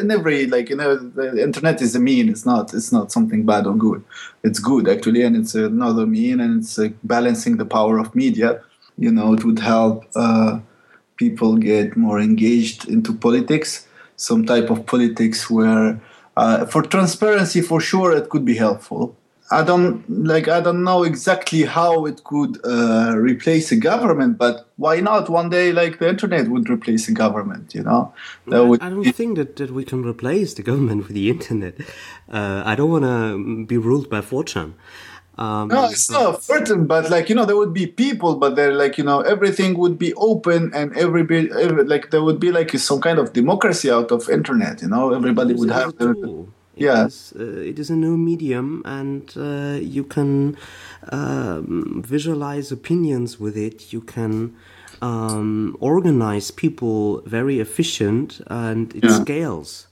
The internet is a mean. It's not something bad or good. It's good actually, and it's another mean, and it's balancing the power of media. It would help people get more engaged into politics. Some type of politics where, for transparency, for sure, it could be helpful. I don't know exactly how it could replace a government, but why not? One day, the internet would replace a government. I don't think that we can replace the government with the internet. I don't want to be ruled by 4chan. No, it's not certain, but there would be people, but they're everything would be open, and there would be some kind of democracy out of internet. Everybody would have it is a new medium, and you can visualize opinions with it. You can organize people very efficient, and it scales.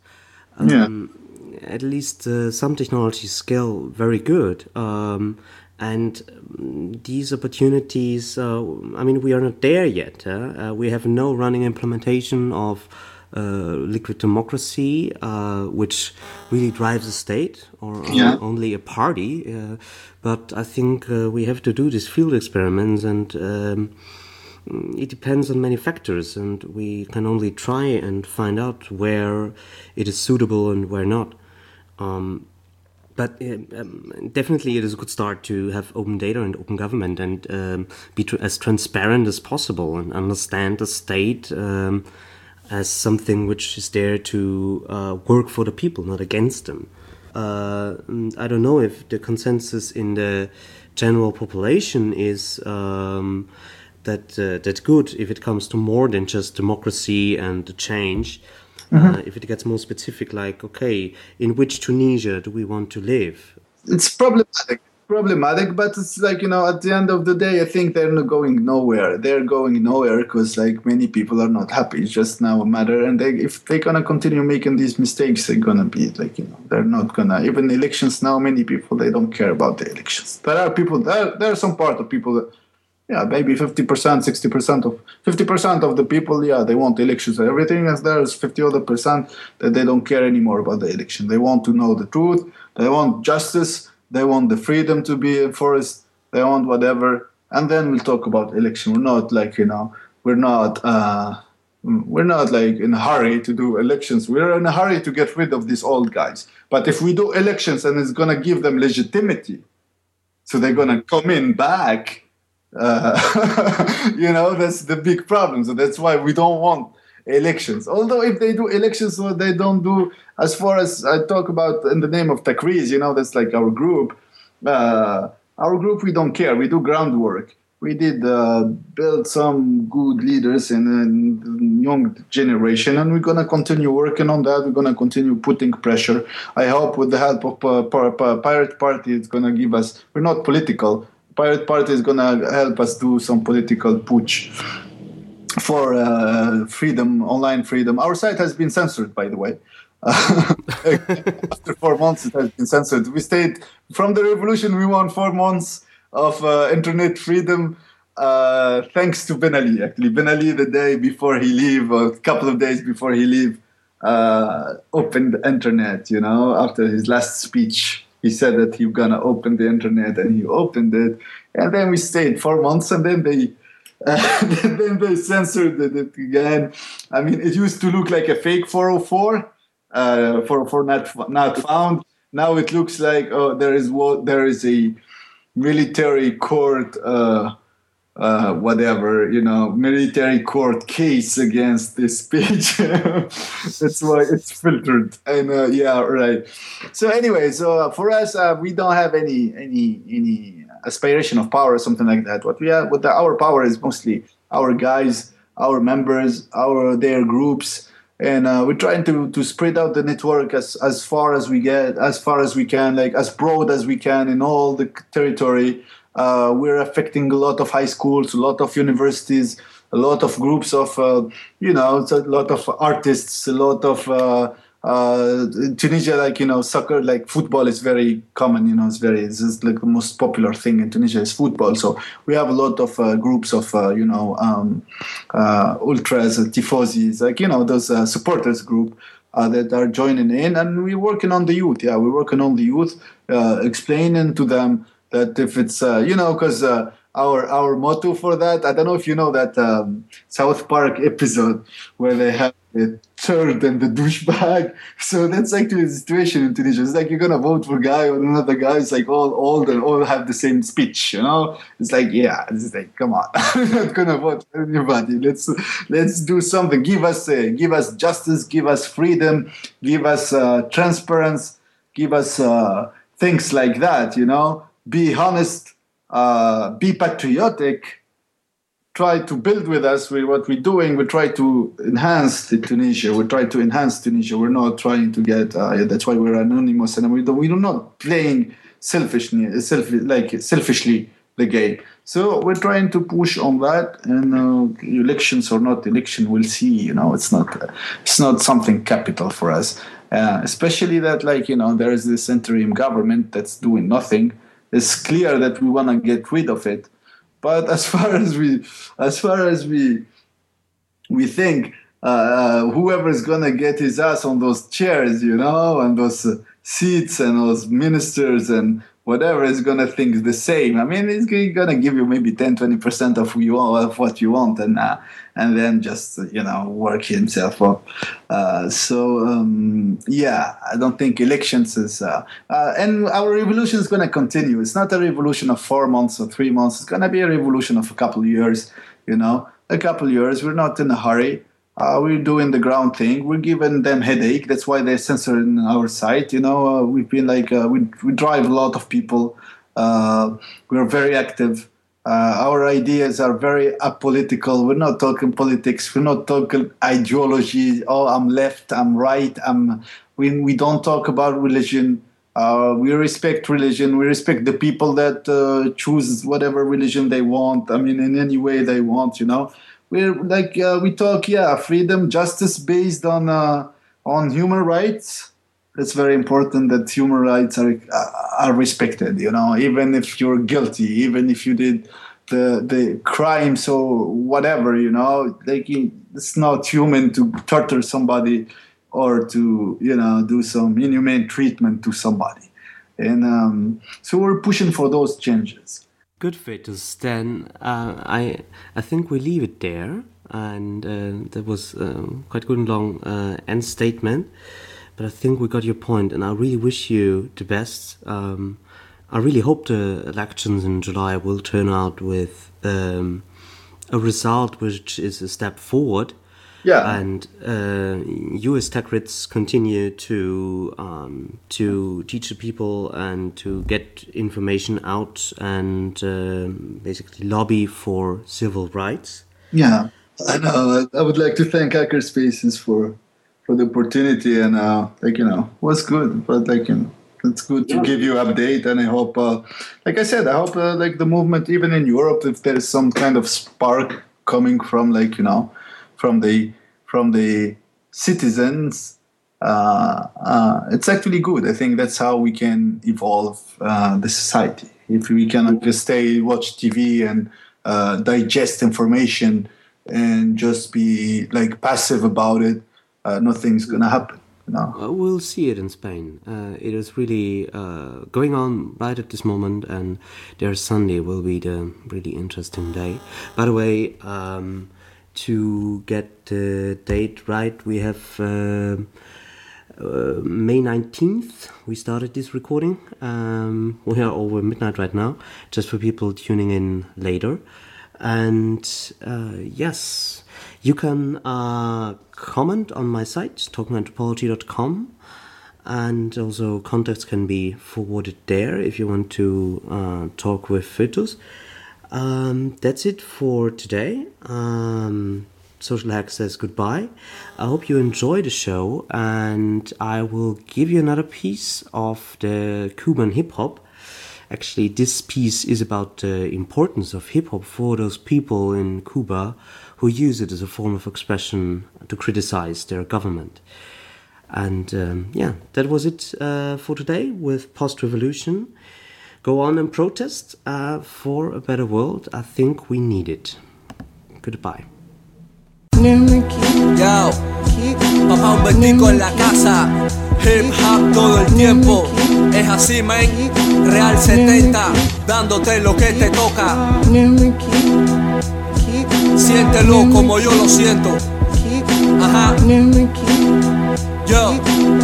At least some technologies scale very good. And these opportunities, we are not there yet. We have no running implementation of liquid democracy, which really drives a state or only a party. But I think we have to do these field experiments, and it depends on many factors, and we can only try and find out where it is suitable and where not. But definitely it is a good start to have open data and open government, and be as transparent as possible, and understand the state as something which is there to work for the people, not against them. I don't know if the consensus in the general population is that's good if it comes to more than just democracy and the change. If it gets more specific, in which Tunisia do we want to live? It's problematic, but it's at the end of the day, I think they're not going nowhere. They're going nowhere because many people are not happy. It's just now a matter, and if they're gonna continue making these mistakes, they're gonna be they're not gonna, even elections now, many people, they don't care about the elections. There are people, there are some part of people that, maybe 50%, 50% of the people, they want elections and everything, and there's 50 other percent that they don't care anymore about the election. They want to know the truth, they want justice, they want the freedom to be enforced, they want whatever, and then we'll talk about election. We're not in a hurry to do elections. We're in a hurry to get rid of these old guys. But if we do elections and it's gonna give them legitimacy, so they're gonna come in back, that's the big problem. So that's why we don't want elections. Although if they do elections, what they don't do, as far as I talk about in the name of Takriz, that's our group. Our group, we don't care. We do groundwork. We did build some good leaders in the young generation, and we're going to continue working on that. We're going to continue putting pressure. I hope with the help of Pirate Party, it's going to give us, we're not political, Pirate Party is going to help us do some political putsch for freedom, online freedom. Our site has been censored, by the way. After 4 months, it has been censored. We stayed from the revolution. We won 4 months of internet freedom thanks to Ben Ali. Actually, Ben Ali, the day before he leave, or a couple of days before he leave, opened the internet. After his last speech, he said that he was gonna open the internet, and he opened it. And then we stayed 4 months, and then they censored it again. I mean, it used to look like a fake 404 for not found. Now it looks like there is a military court. Military court case against this page. That's why it's filtered. And right. So anyway, for us, we don't have any aspiration of power or something like that. Our power is mostly our guys, our members, their groups, and we're trying to spread out the network as far as we can, like as broad as we can in all the territory. We're affecting a lot of high schools, a lot of universities, a lot of groups of, a lot of artists, a lot of in Tunisia, soccer, like football is very common. It's just like the most popular thing in Tunisia is football. So we have a lot of groups of, ultras, tifosis, those supporters group. That are joining in, and we're working on the youth. Yeah, we're working on the youth, explaining to them that if it's, because our motto for that, I don't know if you know that South Park episode where they have the turd and the douchebag. So that's actually the situation in Tunisia. It's like you're going to vote for a guy or another guy. It's like all have the same speech, It's like, it's like, come on. I'm not going to vote for anybody. Let's do something. Give us justice, give us freedom, give us transparency, give us things like that, Be honest, be patriotic, try to build with us with what we're doing. We try to enhance Tunisia. We're not trying to get, that's why we're anonymous, and we're not playing selfishly the game. So we're trying to push on that, and elections or not election, we'll see. It's not something capital for us, especially that there is this interim government that's doing nothing. It's clear that we want to get rid of it, but as far as we think, whoever is gonna get his ass on those chairs, and those seats and those ministers and whatever is gonna think the same. I mean, he's gonna give you maybe 10-20% of what you want, and then just work himself up. I don't think elections is and our revolution is gonna continue. It's not a revolution of 4 months or 3 months. It's gonna be a revolution of a couple of years. A couple of years. We're not in a hurry. We're doing the ground thing. We're giving them headache. That's why they're censoring our site. We've been we drive a lot of people. We're very active. Our ideas are very apolitical. We're not talking politics. We're not talking ideology. Oh, I'm left. I'm right. We don't talk about religion. We respect religion. We respect the people that choose whatever religion they want. I mean, in any way they want. We're we talk, freedom, justice based on human rights. It's very important that human rights are respected. Even if you're guilty, even if you did the crimes or whatever. It's not human to torture somebody or to do some inhumane treatment to somebody, and so we're pushing for those changes. Good, Vitus. Then I think we leave it there, and that was quite good and long end statement. But I think we got your point, and I really wish you the best. I really hope the elections in July will turn out with a result which is a step forward. Yeah. And you as TechRits continue to teach the people and to get information out and basically lobby for civil rights. Yeah, I know. I would like to thank Hackerspaces for the opportunity, and it was good. But it's good to give you update, and I hope, like I said, I hope the movement, even in Europe, if there is some kind of spark coming from from the citizens, it's actually good. I think that's how we can evolve the society. If we cannot just stay, watch TV and digest information and just be like passive about it, nothing's gonna happen. No. We'll see it in Spain. It is really going on right at this moment, and their Sunday will be the really interesting day. By the way, to get the date right, we have May 19th. We started this recording. We are over midnight right now, just for people tuning in later. And yes, you can comment on my site, talkinganthropology.com, and also contacts can be forwarded there if you want to talk with Foetus. That's it for today. Social Hack says goodbye. I hope you enjoy the show, and I will give you another piece of the Cuban hip-hop. Actually, this piece is about the importance of hip-hop for those people in Cuba who use it as a form of expression to criticize their government. And that was it for today with Post-Revolution. Go on and protest for a better world. I think we need it. Goodbye. Yo, papá Humbertico en la casa, hip hop todo el tiempo, es así, man, Real 70, dándote lo que te toca. Siéntelo como yo lo siento. Ajá. Yo.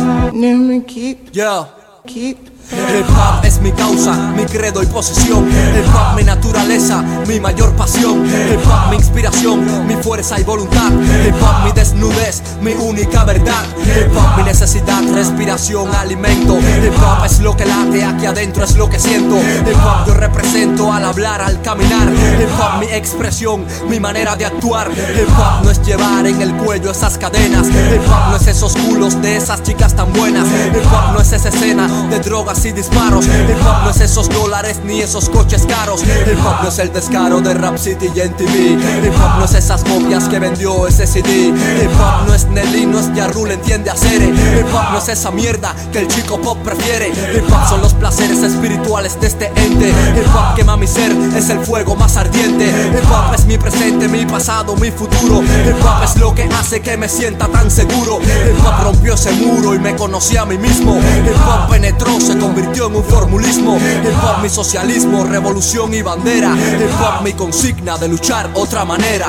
Hip hop es mi causa, mi credo y posición. Hip hop mi naturaleza, mi mayor pasión. Hip hop mi inspiración, mi fuerza y voluntad. Hip hop mi desnudez, mi única verdad. Hip hop mi necesidad, respiración, alimento. Hip hop es lo que late aquí adentro, es lo que siento. Hip hop yo represento al hablar, al caminar. Hip hop mi expresión, mi manera de actuar. Hip hop no es llevar en el cuello esas cadenas. Hip hop no es esos culos de esas chicas tan buenas. Hip hop no es esa escena de drogas y disparos. Hip hop no es esos dólares ni esos coches caros. Hip hop no es el descaro de Rap City y MTV. Hip hop no es esas copias que vendió ese CD. Hip hop no es Nelly, no es Ya Rule, entiende hacer. Hip hop no es esa mierda que el chico pop prefiere. Hip hop son los placeres espirituales de este ente. Hip hop quema mi ser, es el fuego más ardiente. Hip hop es mi presente, mi pasado, mi futuro. Hip hop es lo que hace que me sienta tan seguro. Hip hop rompió ese muro y me conocí a mí mismo. Hip hop penetró, se convirtió en un formulismo. Hip hop mi socialismo, revolución y bandera. Hip hop mi consigna de luchar otra manera.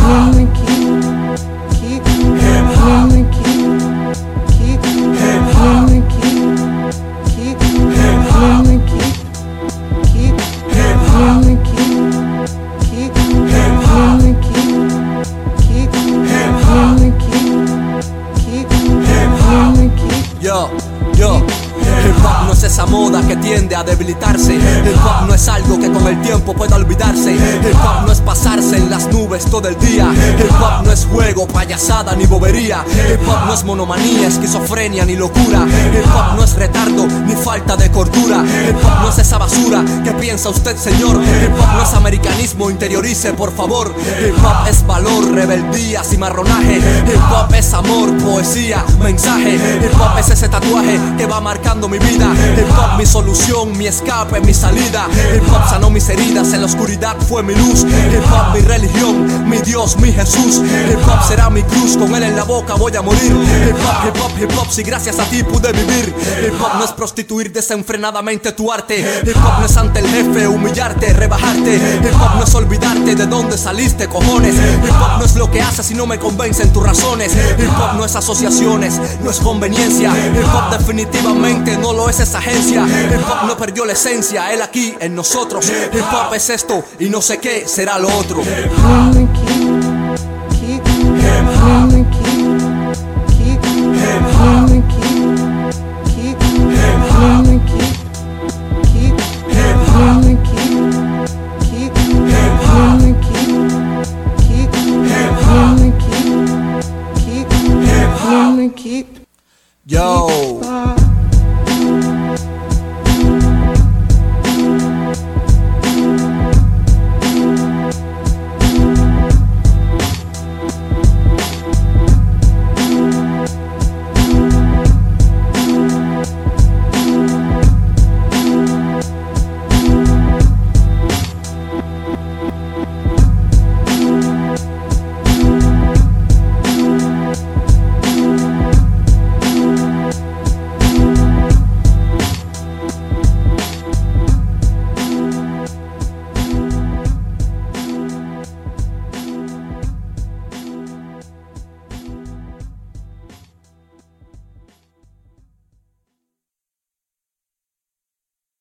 Yo. Hip hop no es esa moda que tiende a debilitarse. Hip hop no es algo que con el tiempo pueda olvidarse. Hip hop no es pasarse en las nubes todo el día. Hip hop no es juego, payasada ni bobería. Hip hop no es monomanía, esquizofrenia ni locura. Hip hop no es retardo ni falta de cordura. Hip hop no es esa basura que piensa usted, señor. Hip hop no es americanismo, interiorice por favor. Hip hop es valor, rebeldía, cimarronaje. Hip hop es amor, poesía, mensaje. Hip hop es ese tatuaje que va marcando mi vida. Hip hop mi solución, mi escape, mi salida. Hip hop sanó mis heridas, en la oscuridad fue mi luz. Hip hop mi religión, mi Dios, mi Jesús. Hip hop será mi cruz, con él en la boca voy a morir. Hip hop, hip hop, hip hop, si gracias a ti pude vivir. Hip hop no es prostituir desenfrenadamente tu arte. Hip hop no es ante el jefe humillarte, rebajarte. Hip hop no es olvidarte de dónde saliste, cojones. Hip hop no es lo que haces si no me convencen tus razones. Hip hop no es asociaciones, no es conveniencia. Hip hop definitivamente no lo es esa agencia. Hip hop no perdió la esencia, él aquí en nosotros. Hip hop es esto y no sé qué será lo otro.